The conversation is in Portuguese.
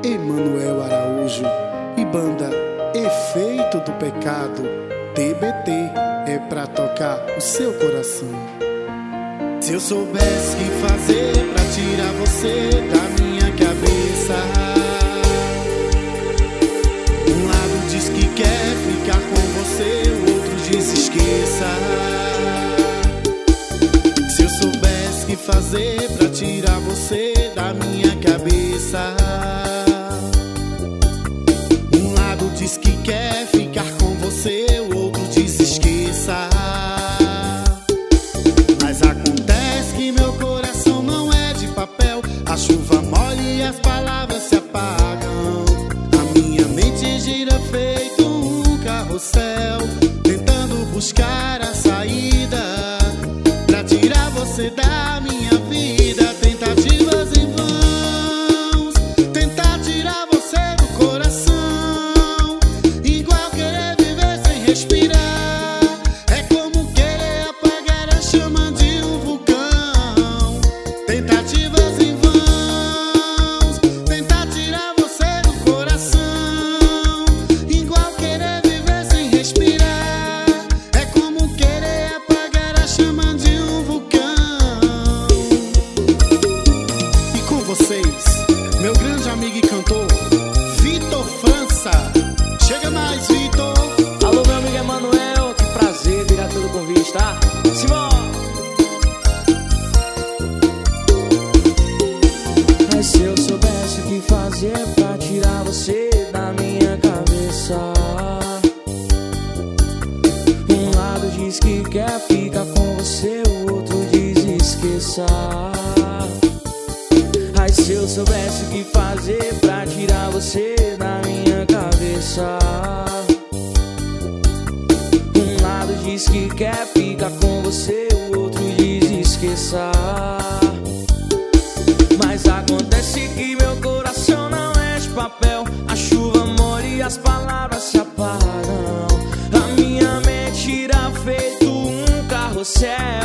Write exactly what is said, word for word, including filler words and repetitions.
Emanuel Araújo e banda Efeito do Pecado. T B T é pra tocar o seu coração. Se eu soubesse o que fazer pra tirar você da minha cabeça, um lado diz que quer ficar com você, o outro diz esqueça. Se eu soubesse o que fazer pra tirar você da minha cabeça, um lado diz que quer ficar com você, o outro diz esqueça. Mas acontece que meu coração não é de papel, a chuva molha e as palavras se apagam. A minha mente gira feito um carrossel, tentando buscar a saída pra tirar você da minha vida. Tentativas em vão, tentar tirar você do coração, igual querer viver sem respirar. É como querer apagar a chama de um vulcão. Tentativas em vão, tentar tirar você do coração, igual querer viver sem respirar. É como querer apagar a chama de um vulcão. E com vocês, meu grande amigo e cantor Vitor França. Chega mais, Vitor. Alô, meu amigo Emanuel, que prazer, obrigado pelo convite, tá? Simão! Mas se eu soubesse o que fazer pra tirar você da minha cabeça, um lado diz que quer ficar com você, o outro diz esqueça. Ai, se eu soubesse o que fazer pra tirar você da minha cabeça, um lado diz que quer ficar com você, o outro diz esqueça. Mas acontece que meu coração não é de papel, a chuva molha e as palavras se apagam. A minha mente irá feito um carrossel,